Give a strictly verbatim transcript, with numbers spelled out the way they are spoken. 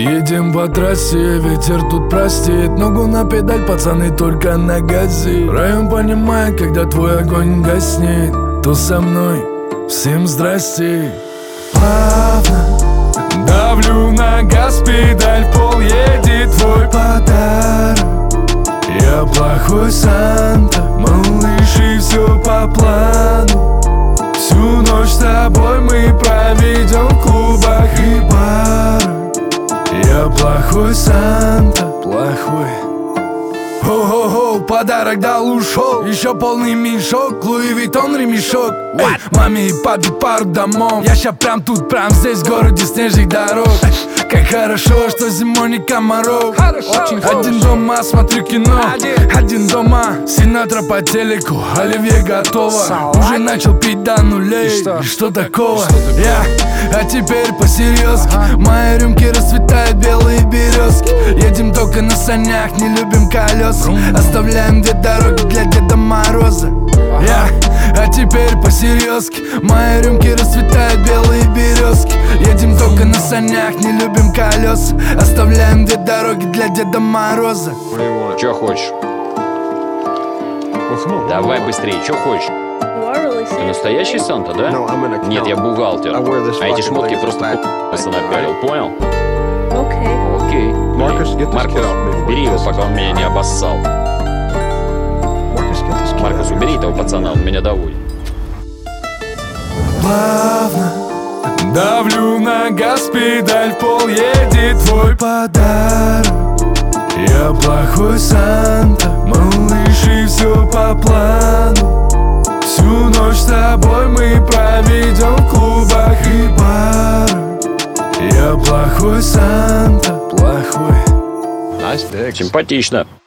Едем по трассе, ветер тут простит. Ногу на педаль, пацаны, только на газе. Район понимает, когда твой огонь гаснет. То со мной, всем здрасте. Плавно давлю на газ, педаль, в пол едет твой подарок. Я плохой Санта, малыш, и все по плану. Всю ночь с тобой мы проведем в клубах и барах. Я плохой Санта, плохой. Хо-хо-хо, подарок дал, ушел. Еще полный мешок, Луи Виттон ремешок. Эй, маме и папе пару домов. Я ща прям тут, прям здесь, в городе снежных дорог. Как хорошо, что зимой не комаров. Очень Один дома, смотрю кино. Один, Один дома, Синатра по телеку. Оливье готово. Уже начал пить до нулей. И что, и что такого? Я, а теперь по-серьезки. Ага. Мои рюмки расцветают белые березки. Едем только на санях, не любим колеса. Оставляем две дороги для Деда Мороза. Я, а теперь по-серьезки. Мои рюмки расцветают белые березки. Едем только на санях, не любим колеса. Оставляем две дороги для Деда Мороза. Чё хочешь? Давай быстрее, чё хочешь? Ты настоящий Санта, да? Нет, я бухгалтер. А эти шмотки просто п***ся напялил, понял? Окей. Маркус, бери его, пока он меня не обоссал. Маркус, убери этого пацана, он меня доводит. Плавно давлю на газ, педаль, в пол едет твой подарок. Я плохой Санта, малыш, и все по плану. Всю ночь с тобой мы проведем в клубах и барах. Я плохой Санта, плохой. Симпатично.